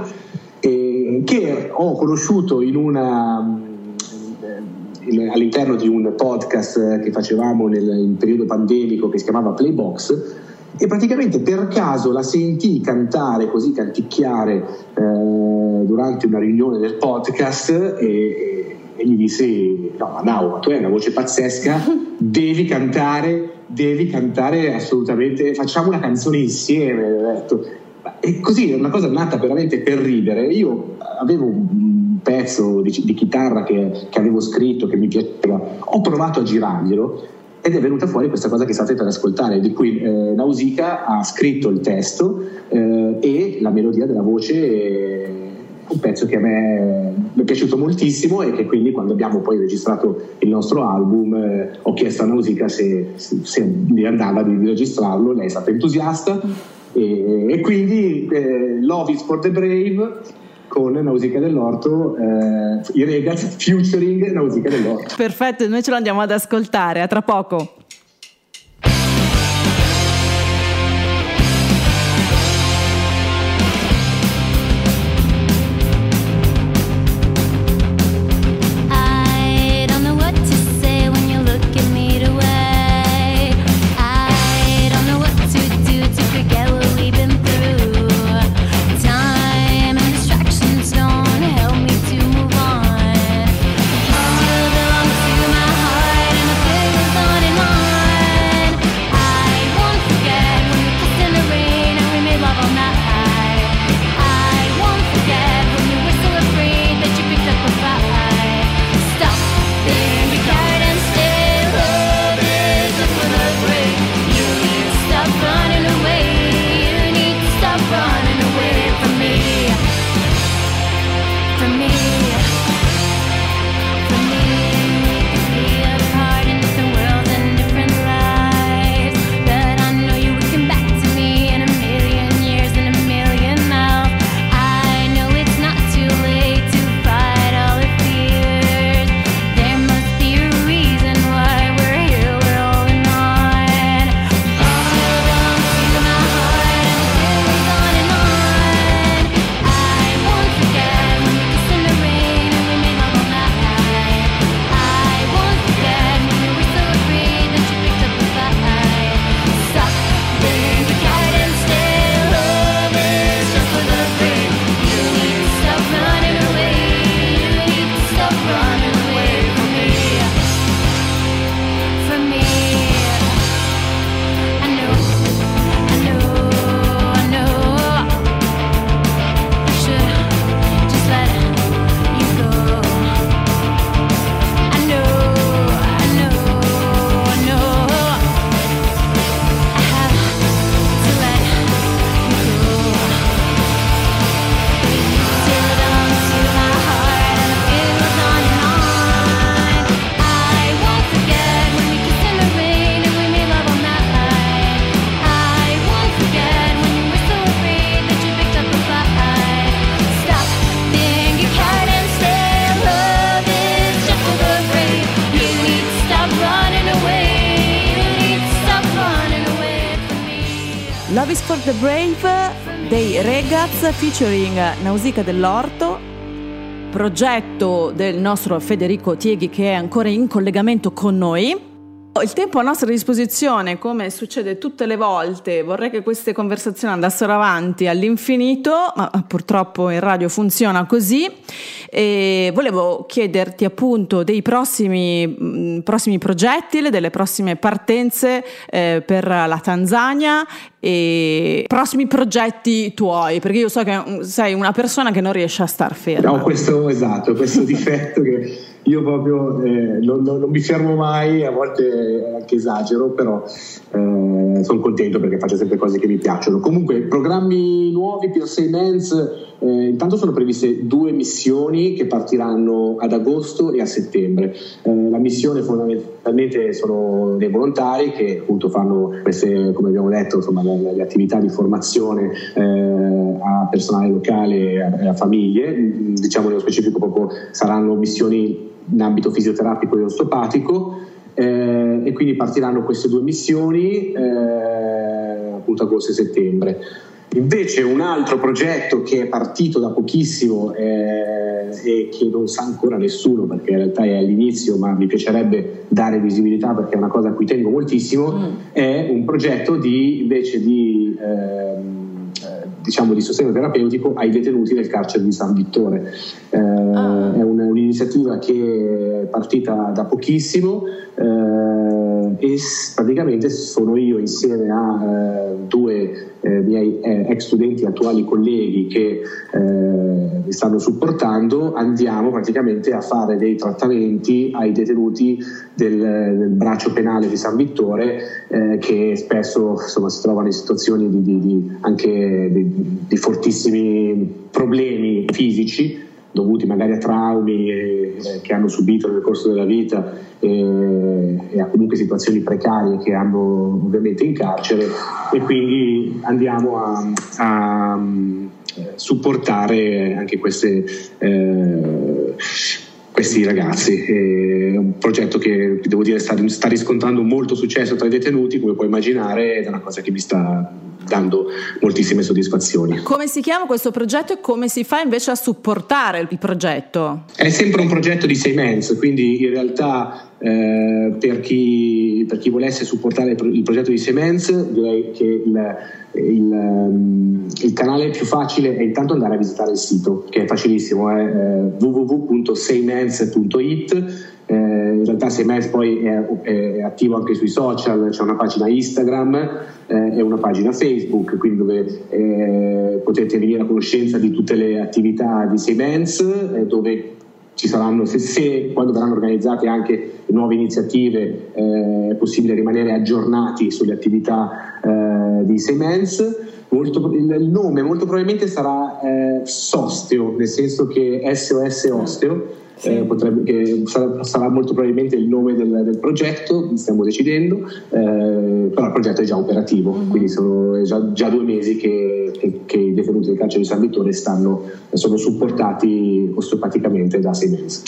eh, che ho conosciuto in una all'interno di un podcast che facevamo nel in periodo pandemico che si chiamava Playbox, e praticamente per caso la sentii cantare così, canticchiare eh, durante una riunione del podcast e, e, e gli dissi: no, ma Nau, tu hai una voce pazzesca, devi cantare devi cantare assolutamente, facciamo una canzone insieme. Ho detto, e così è una cosa nata veramente per ridere. Io avevo un pezzo di, di chitarra che, che avevo scritto, che mi piaceva, ho provato a girarglielo ed è venuta fuori questa cosa che state per ascoltare, di cui eh, Nausicaa ha scritto il testo eh, e la melodia della voce, è un pezzo che a me mi è piaciuto moltissimo e che quindi quando abbiamo poi registrato il nostro album eh, ho chiesto a Nausicaa se, se, se gli andava di, di registrarlo, lei è stata entusiasta. E, e quindi eh, Love is for the Brave con Nausicaa Dell'Orto, eh, i Regaz featuring Nausicaa Dell'Orto. Perfetto, noi ce lo andiamo ad ascoltare, a tra poco. Love is for the Brave dei Regaz featuring Nausicaa Dell'Orto. progetto del nostro Federico Tieghi, che è ancora in collegamento con noi. Il tempo a nostra disposizione, come succede tutte le volte, vorrei che queste conversazioni andassero avanti all'infinito, ma purtroppo in radio funziona così. E volevo chiederti appunto dei prossimi, mh, prossimi progetti, delle prossime partenze eh, per la Tanzania e prossimi progetti tuoi, perché io so che sei una persona che non riesce a star ferma. No, questo esatto, questo difetto che io proprio eh, non, non, non mi fermo mai, a volte anche esagero, però eh, sono contento perché faccio sempre cose che mi piacciono. Comunque, programmi nuovi per sei Mens, eh, intanto sono previste due missioni che partiranno ad agosto e a settembre. Eh, la missione fondamentalmente sono dei volontari che appunto fanno queste, come abbiamo detto, insomma, le, le attività di formazione eh, a personale locale e a, a famiglie. Diciamo nello specifico proprio saranno missioni in ambito fisioterapico e osteopatico, eh, e quindi partiranno queste due missioni eh, appunto agosto e settembre. Invece un altro progetto che è partito da pochissimo eh, e che non sa ancora nessuno, perché in realtà è all'inizio, ma mi piacerebbe dare visibilità perché è una cosa a cui tengo moltissimo, mm. è un progetto di invece di ehm, diciamo di sostegno terapeutico ai detenuti del carcere di San Vittore. Eh, ah. È un, un'iniziativa che è partita da pochissimo eh, e praticamente sono io insieme a eh, due eh, miei eh, ex studenti, attuali colleghi che eh, mi stanno supportando, andiamo praticamente a fare dei trattamenti ai detenuti del, del braccio penale di San Vittore eh, che spesso insomma si trovano in situazioni di, di, di anche di, di fortissimi problemi fisici dovuti magari a traumi eh, che hanno subito nel corso della vita eh, e a comunque situazioni precarie che hanno ovviamente in carcere, e quindi andiamo a, a, a supportare anche queste eh, questi ragazzi. È un progetto che devo dire sta, sta riscontrando molto successo tra i detenuti, come puoi immaginare, ed è una cosa che mi sta dando moltissime soddisfazioni. Come si chiama questo progetto e come si fa invece a supportare il progetto? È sempre un progetto di sei Mens, quindi in realtà eh, per, chi, per chi volesse supportare il progetto di sei Mens, direi che il, il, il canale più facile è intanto andare a visitare il sito, che è facilissimo, è eh, w w w punto sei mens punto i t. Eh, in realtà sei Mens poi è, è attivo anche sui social, c'è una pagina Instagram eh, e una pagina Facebook, quindi dove eh, potete venire a conoscenza di tutte le attività di sei Mens, eh, dove ci saranno, se, se quando verranno organizzate anche nuove iniziative, eh, è possibile rimanere aggiornati sulle attività eh, di sei Mens. Molto, il nome molto probabilmente sarà eh, Sosteo, nel senso che S O S Osteo. Sì. Eh, potrebbe, che sarà, sarà molto probabilmente il nome del, del progetto, stiamo decidendo, eh, però il progetto è già operativo, mm-hmm. quindi sono già, già due mesi che, che, che i detenuti del carcere di San Vittore stanno, sono supportati osteopaticamente da sei Mens.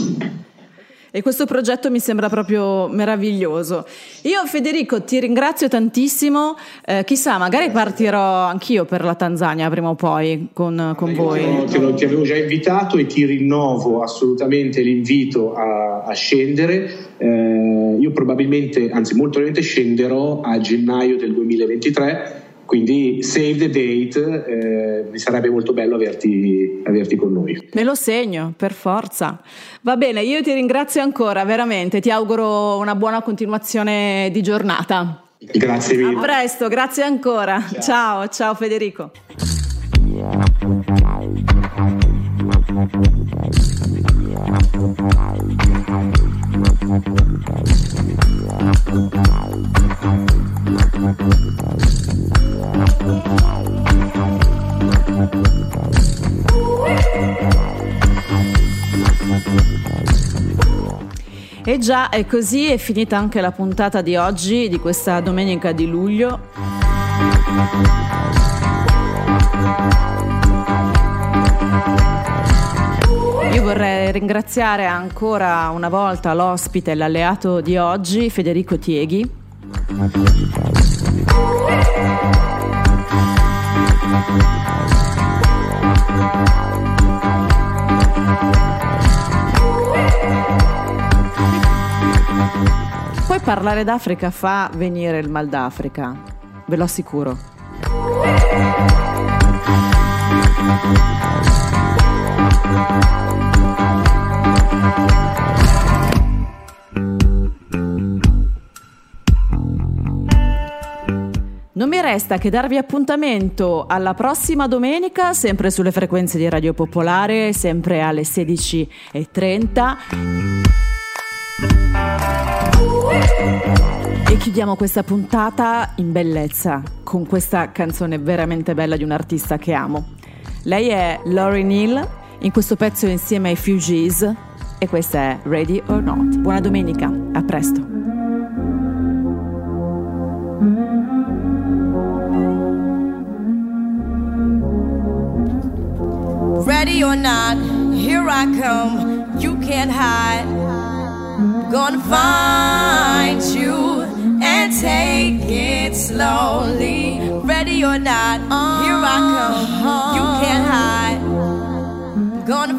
E questo progetto mi sembra proprio meraviglioso. Io Federico ti ringrazio tantissimo, eh, chissà magari partirò anch'io per la Tanzania prima o poi con, con voi. Io te lo, ti avevo già invitato e ti rinnovo assolutamente l'invito a, a scendere. Eh, io probabilmente, anzi molto probabilmente scenderò a gennaio del duemilaventitré, quindi save the date, eh, mi sarebbe molto bello averti, averti con noi. Me lo segno, per forza. Va bene, io ti ringrazio ancora, veramente, ti auguro una buona continuazione di giornata. Grazie mille. A presto, grazie ancora. Ciao, ciao, ciao Federico. E già, è così, è finita anche la puntata di oggi, di questa domenica di luglio. Io vorrei ringraziare ancora una volta l'ospite e l'alleato di oggi, Federico Tieghi. Poi parlare d'Africa fa venire il mal d'Africa, ve lo assicuro. Non mi resta che darvi appuntamento alla prossima domenica, sempre sulle frequenze di Radio Popolare, sempre alle sedici e trenta. E chiudiamo questa puntata in bellezza con questa canzone veramente bella di un artista che amo. Lei è Lauryn Hill, in questo pezzo insieme ai Fugees, e questa è Ready or Not. Buona domenica, a presto. Ready or not, here I come, you can't hide. Gonna find you and take it slowly. Ready or not, here I come, you can't hide. Gonna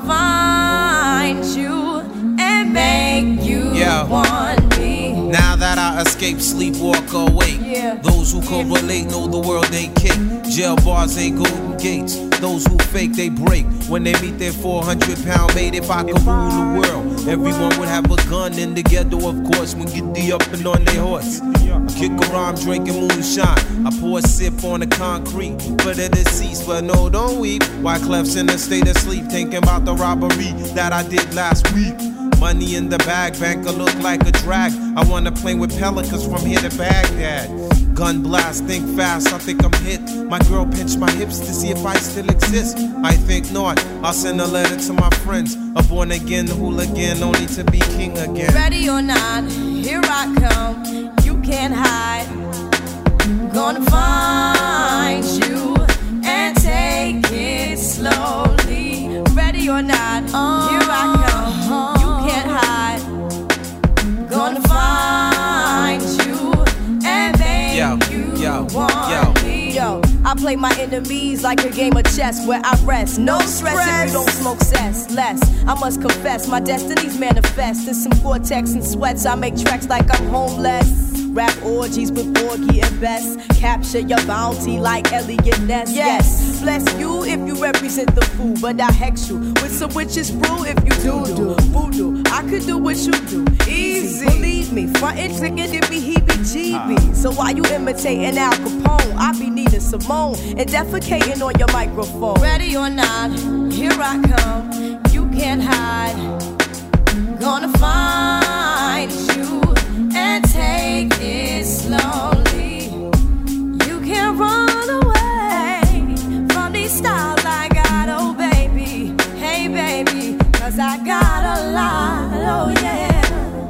find you and make you yeah. want me. Now that I escape, sleep, walk awake. Yeah. Those who correlate know the world ain't kick. Jail bars ain't golden gates. Those who fake, they break. When they meet their four hundred pound mate, if I could rule the world, everyone would have a gun in the ghetto, of course, when get the up and on their horse. I kick around drinking moonshine. I pour a sip on the concrete for the deceased, but no, don't weep. Wyclef's in a state of sleep, thinking about the robbery that I did last week. Money in the bag, banker look like a drag. I wanna play with pelicans from here to Baghdad. Gun blast, think fast, I think I'm hit. My girl pinched my hips to see if I still exist. I think not, I'll send a letter to my friends. A born again hooligan, only to be king again. Ready or not, here I come, you can't hide. Gonna find you and take it slowly. Ready or not, here I come, you can't hide. Gonna find you and make yo, you yo, want yo. me. Yo, I play my enemies like a game of chess where I rest. No stress if you don't smoke cess. Less, I must confess, my destinies manifest. In some Gore-Tex and sweats, I make tracks like I'm homeless. Rap orgies with Borgie and Best. Capture your bounty like Elliot Ness. Yes, bless you if you represent the fool, but I hex you with some witches brew if you do do voodoo. I could do what you do, easy. Believe me, frontin' trigger give me heebie-jeebies. So why you imitating Al Capone? I be needing Simone and defecating on your microphone. Ready or not, here I come. You can't hide. Gonna find you and take it slowly. You can't run away from these styles I got, oh baby. Hey baby, cause I got a lot, oh yeah.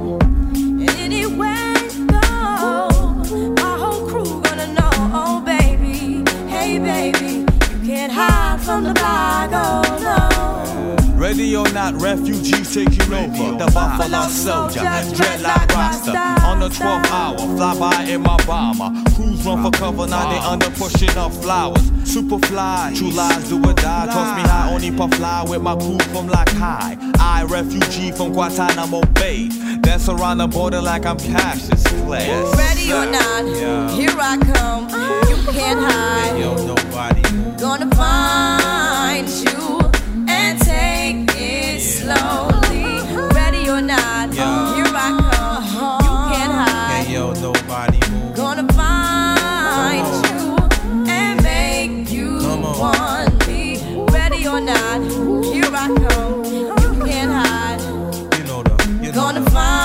And anywhere you go, my whole crew gonna know, oh baby. Hey baby, you can't hide from the bag, oh no. Ready or not, refugees taking over. The Buffalo Soldier, dreadlock roster. On the twelfth hour, fly by in my bomber. Crews run for cover, now they under pushing up flowers. Superfly, true lies do or die. Toss me high, only puff fly with my crew from like high. I, refugee from Guantanamo Bay. Dance around the border like I'm Cassius Clay. Yes, ready sir. or not, yeah. Here I come. You can't hide. Yo, nobody. Gonna find you and take it slowly. Ready or not, yeah. Here I come. You can't hide. Hey, yo, nobody move. Gonna find you and make you want me. Ready or not, here I come. You can't hide. You know the, you know Gonna the.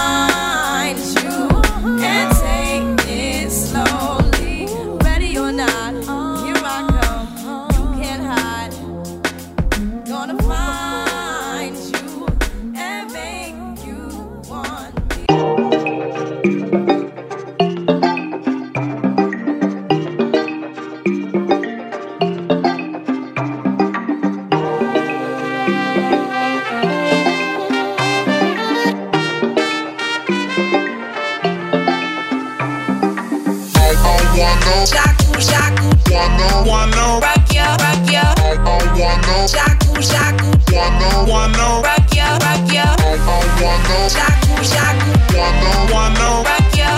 find you and take it slowly. Ready or not, here I come. You can't hide. Gonna find you and make you want me. Shaku, shaku, wanna, wanna, rock ya, rock ya. I, I wanna, shaku, shaku, wanna, wanna, rock ya, rock ya. I, I wanna, shaku, shaku, wanna, wanna, rock ya.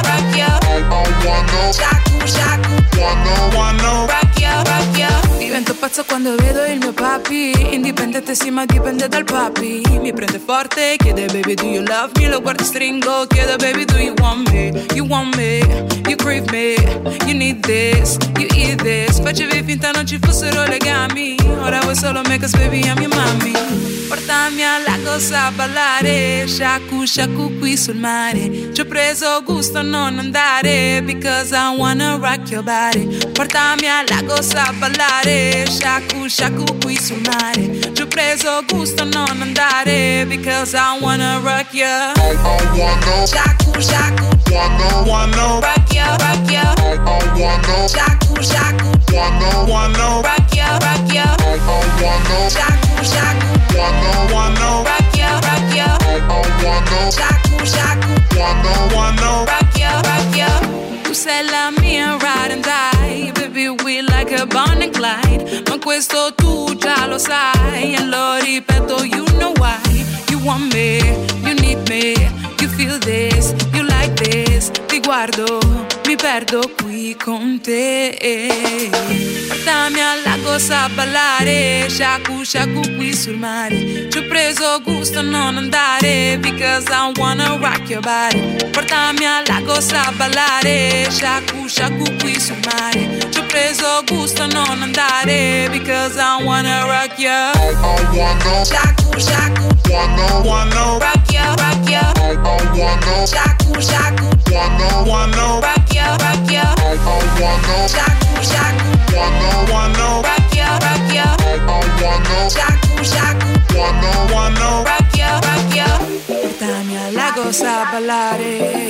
pazza quando vedo il mio papi. Indipendente sì ma dipende dal papi. Mi prende forte, chiede baby do you love me. Lo guardo stringo, chiede baby do you want me. You want me, you crave me. You need this, you eat this. Facevi finta non ci fossero legami. Ora vuoi solo me cause baby I'm your mommy. Portami al lago a ballare. Shaku shaku qui sul mare. Ci ho preso gusto a non andare because I wanna rock your body. Portami al lago a ballare. Shaku shaku qui sul mare. Ci ho preso gusto a non andare because I wanna rock ya. I wanna shaku shaku wanna wanna rock ya, rock ya. I wanna shaku shaku wanna wanna rock ya, rock ya. I wanna shaku shaku wanna wanna rock ya, rock ya. I wanna shaku shaku wanna wanna rock ya, rock ya. Tu sei la mia ride and die, baby we like a Bonnie and Clyde. Ma questo tu già lo sai e lo ripeto, you know why. You want me, you need me, you feel this, you like this. Ti guardo, mi perdo qui con te. Portami al lago a ballare. Shaku shaku qui sul mare. Ci ho preso gusto a non andare because I wanna rock your body. Portami al lago a ballare. Shaku shaku qui sul mare. Ci ho preso gusto a non andare because I wanna rock ya. I wanna shaku shaku wanna wanna rock ya, rock ya. I wanna shaku shaku wanna wanna rock ya, rock ya. I wanna shaku shaku wanna wanna rock ya, rock ya. I wanna shaku shaku wanna wanna rock ya, rock ya. Portami al lago a ballare.